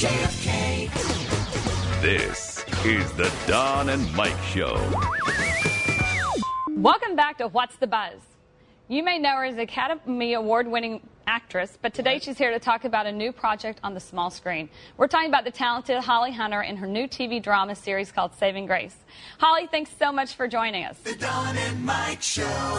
JFK. This is the Don and Mike Show. Welcome back to What's the Buzz? You may know her as Academy Award-winning actress, but today she's here to talk about a new project on the small screen. We're talking about the talented Holly Hunter and her new TV drama series called Saving Grace. Holly, thanks so much for joining us. The Don and Mike Show.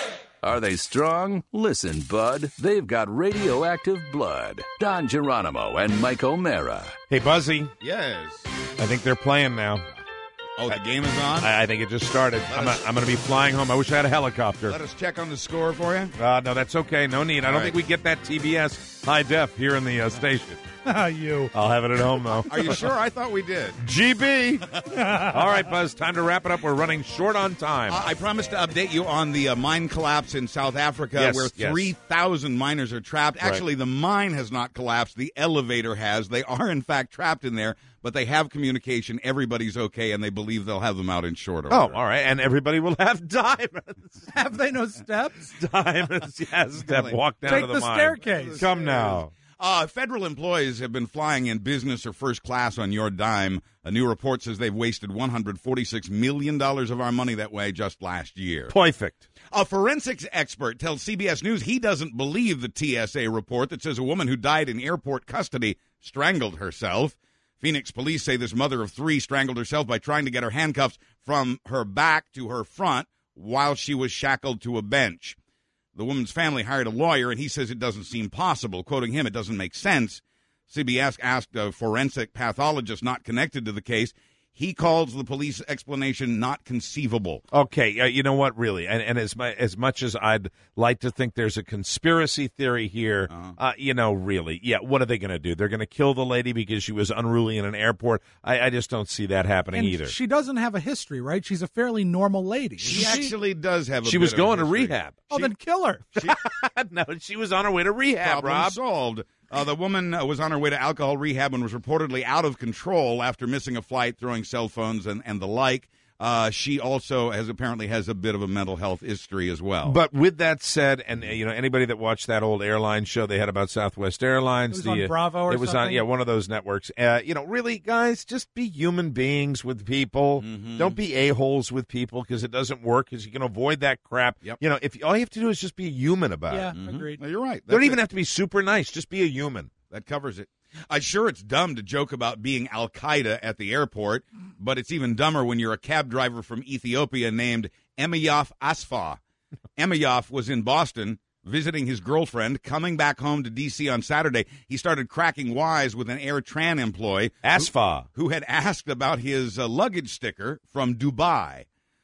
Are they strong? Listen, bud, they've got radioactive blood. Don Geronimo and Mike O'Mara. Hey, Buzzy, Yes. I think they're playing now. Oh, the game is on? I think it just started. I'm going to be flying home. I wish I had a helicopter. Let us check on the score for you. No, that's okay. No need. I don't right. think we get that TBS high def here in the station. You. I'll have it at home, though. Are you sure? I thought we did. GB. All right, Buzz, time to wrap it up. We're running short on time. I promised to update you on the mine collapse in South Africa Yes, where yes. 3,000 miners are trapped. Actually, the mine has not collapsed. The elevator has. They are, in fact, trapped in there, but they have communication. Everybody's okay, and they believe they'll have them out in short order. Oh, all right. And everybody will have diamonds. Have they no steps? Diamonds, yes. Step, walk down Take to the the mine. staircase. Come now. Federal employees have been flying in business or first class on your dime. A new report says they've wasted $146 million of our money that way just last year. Perfect. A forensics expert tells CBS News he doesn't believe the TSA report that says a woman who died in airport custody strangled herself. Phoenix police say this mother of three strangled herself by trying to get her handcuffs from her back to her front while she was shackled to a bench. The woman's family hired a lawyer, and he says it doesn't seem possible. Quoting him, it doesn't make sense. CBS asked a forensic pathologist not connected to the case. He calls the police explanation not conceivable. Okay, you know what, really, and as much as I'd like to think there's a conspiracy theory here, really, yeah, what are they going to do? They're going to kill the lady because she was unruly in an airport? I just don't see that happening And either. she doesn't have a history, right? She's a fairly normal lady. She actually does have a She bit was of going to history. rehab. Oh, then kill her. No, she was on her way to rehab, Problem Rob. solved. The woman was on her way to alcohol rehab and was reportedly out of control after missing a flight, throwing cell phones and the like. She also apparently has a bit of a mental health history as well. But with that said, and anybody that watched that old airline show they had about Southwest Airlines, It was on Bravo or it was something? on one of those networks. Really, guys, just be human beings with people. Mm-hmm. Don't be a-holes with people because it doesn't work. Because you can avoid that crap. Yep. If all you have to do is just be a human about Yeah, it. agreed. No, you're right. Don't That's even it. have to be super nice. Just be a human. That covers it. I'm sure it's dumb to joke about being Al-Qaeda at the airport, but it's even dumber when you're a cab driver from Ethiopia named Emiyaf Asfa. Emiyaf was in Boston visiting his girlfriend, coming back home to D.C. on Saturday. He started cracking wise with an Air Tran employee Asfa. who had asked about his luggage sticker from Dubai.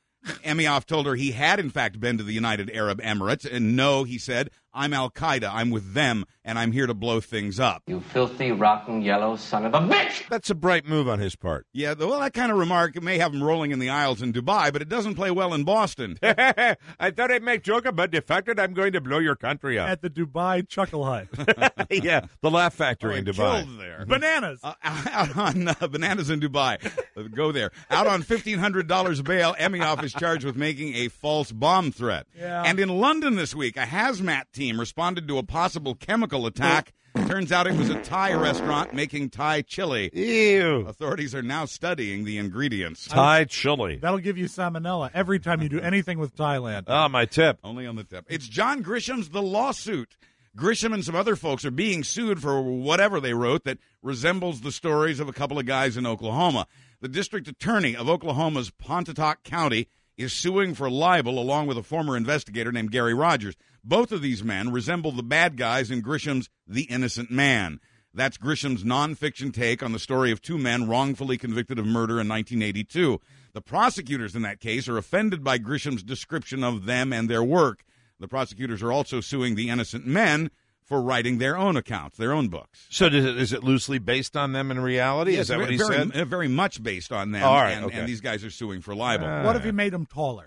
Emiyaf told her he had, in fact, been to the United Arab Emirates, and no, he said, I'm Al-Qaeda, I'm with them, and I'm here to blow things up. You filthy, rotten, yellow son of a bitch! That's a bright move on his part. Yeah, well, that kind of remark may have him rolling in the aisles in Dubai, but it doesn't play well in Boston. I thought I'd make joke about the fact that I'm going to blow your country up. At the Dubai Chuckle Hut. Yeah, the Laugh Factory in Oh, Dubai. killed there. Bananas. Out on Bananas in Dubai. Go there. Out on $1,500 bail, Emiyaf is charged with making a false bomb threat. Yeah. And in London this week, a hazmat team responded to a possible chemical attack. Turns out it was a Thai restaurant making Thai chili. Ew. Authorities are now studying the ingredients. Thai chili. That'll give you salmonella every time you do anything with Thailand. Oh, my tip. Only on the tip. It's John Grisham's The Lawsuit. Grisham and some other folks are being sued for whatever they wrote that resembles the stories of a couple of guys in Oklahoma. The district attorney of Oklahoma's Pontotoc County is suing for libel along with a former investigator named Gary Rogers. Both of these men resemble the bad guys in Grisham's The Innocent Man. That's Grisham's nonfiction take on the story of two men wrongfully convicted of murder in 1982. The prosecutors in that case are offended by Grisham's description of them and their work. The prosecutors are also suing the innocent men for writing their own accounts, their own books. So is it loosely based on them in reality? Is that what he said? Very much based on them. All right, and, okay. and these guys are suing for libel. What if you made them taller?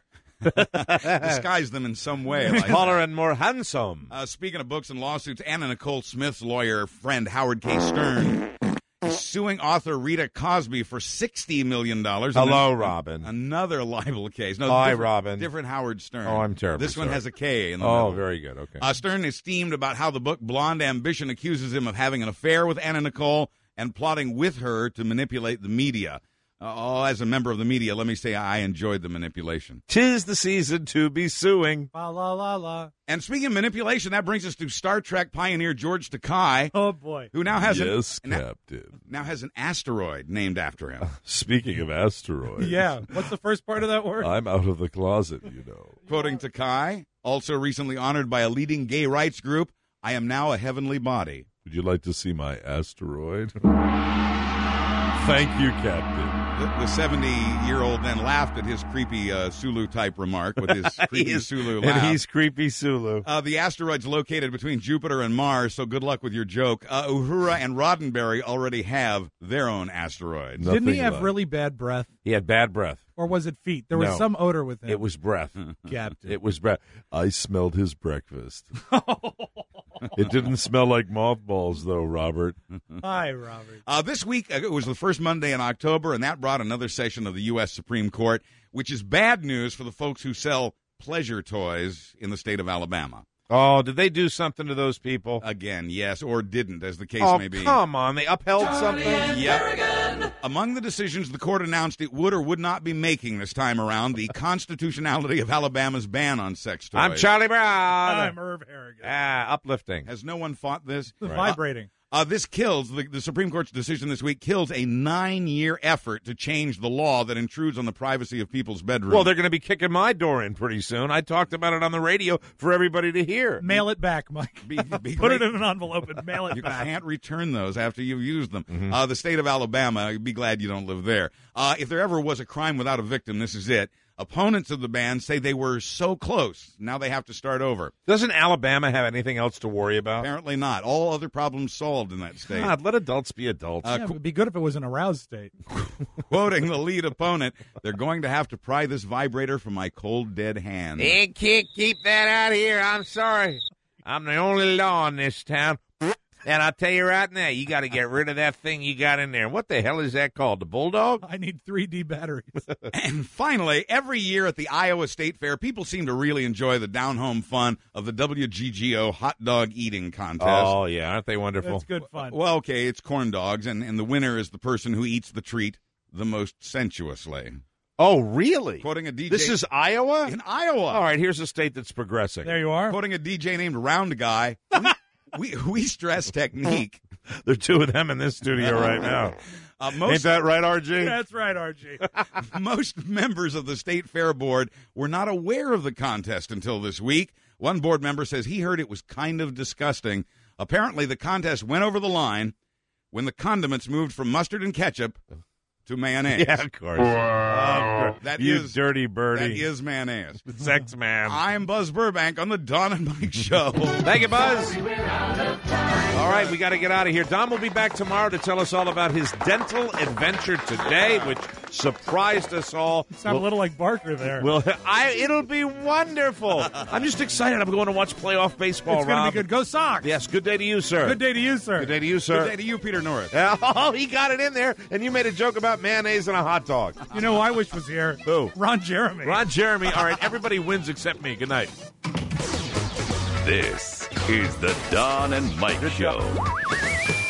Disguise them in some way. Like Taller and more handsome. Speaking of books and lawsuits, Anna Nicole Smith's lawyer friend Howard K. Stern is suing author Rita Cosby for $60 million. Hello, Robin. Another libel case. No, Hi, different- Robin. Different Howard Stern. Oh, I'm terribly This one sorry. has a K in the Oh, middle. very good. Okay. Stern is steamed about how the book Blonde Ambition accuses him of having an affair with Anna Nicole and plotting with her to manipulate the media. As a member of the media, let me say I enjoyed the manipulation. 'Tis the season to be suing. La la la la. And speaking of manipulation, that brings us to Star Trek pioneer George Takei, Oh boy. who now has Captain. now has an asteroid named after him. Speaking of asteroids. Yeah. What's the first part of that word? I'm out of the closet, you know. Quoting Takei, also recently honored by a leading gay rights group, I am now a heavenly body. Would you like to see my asteroid? Thank you, Captain. The 70-year-old then laughed at his creepy Sulu-type remark with his creepy Sulu laugh. And he's creepy Sulu. The asteroid's located between Jupiter and Mars, so good luck with your joke. Uhura and Roddenberry already have their own asteroids. Nothing Didn't he have like- really bad breath? He had bad breath. Or was it feet? There was No. some odor with him. It was breath. Captain. It was breath. I smelled his breakfast. It didn't smell like mothballs, though, Robert. Hi, Robert. This week, it was the first Monday in October, and that brought another session of the U.S. Supreme Court, which is bad news for the folks who sell pleasure toys in the state of Alabama. Oh, did they do something to those people? Again, yes, or didn't, as the case Oh, may be. come on. They upheld something? Yep. Among the decisions the court announced it would or would not be making this time around, the constitutionality of Alabama's ban on sex toys. I'm Charlie Brown. I'm Irv Harrigan. Uplifting. Has no one fought this? Vibrating. This kills, the Supreme Court's decision this week kills a 9-year effort to change the law that intrudes on the privacy of people's bedrooms. Well, they're going to be kicking my door in pretty soon. I talked about it on the radio for everybody to hear. Mail it back, Mike. Be Put it great. in an envelope and mail it You back. can't return those after you've used them. Mm-hmm. The state of Alabama, you'd be glad you don't live there. If there ever was a crime without a victim, this is it. Opponents of the ban say they were so close. Now they have to start over. Doesn't Alabama have anything else to worry about? Apparently not. All other problems solved in that state. God, let adults be adults. Yeah, it would be good if it was an aroused state. Quoting the lead opponent, they're going to have to pry this vibrator from my cold, dead hand. They can't keep that out here. I'm sorry. I'm the only law in this town. And I'll tell you right now, you got to get rid of that thing you got in there. What the hell is that called? The Bulldog? I need 3D batteries. And finally, every year at the Iowa State Fair, people seem to really enjoy the down-home fun of the WGGO hot dog eating contest. Oh, yeah. Aren't they wonderful? That's good fun. Well, okay, it's corn dogs, and the winner is the person who eats the treat the most sensuously. Oh, really? Quoting a DJ. This is Iowa? in Iowa. All right, here's a state that's progressing. There you are. Quoting a DJ named Round Guy. We stress technique. There are two of them in this studio right now. Ain't Most that right, RG? That's right, RG. most members of the State Fair Board were not aware of the contest until this week. One board member says he heard it was kind of disgusting. Apparently, the contest went over the line when the condiments moved from mustard and ketchup to mayonnaise. Yeah, of course. That you is- dirty That birdie. is mayonnaise. Sex man. I'm Buzz Burbank on the Don and Mike Show. Thank you, Buzz. All right, we got to get out of here. Don will be back tomorrow to tell us all about his dental adventure today, which surprised us all. Sound a little like Barker there. It'll be wonderful. I'm just excited. I'm going to watch playoff baseball, it's going to Rob. be good. Go Sox. Yes, good day to you, sir. Good day to you, sir. Good day to you, sir. Good day to you, Peter Norris. Oh, he got it in there, and you made a joke about mayonnaise and a hot dog. You know who I wish was here? Who? Ron Jeremy. Ron Jeremy. All right, everybody wins except me. Good night. This is the Don and Mike Show.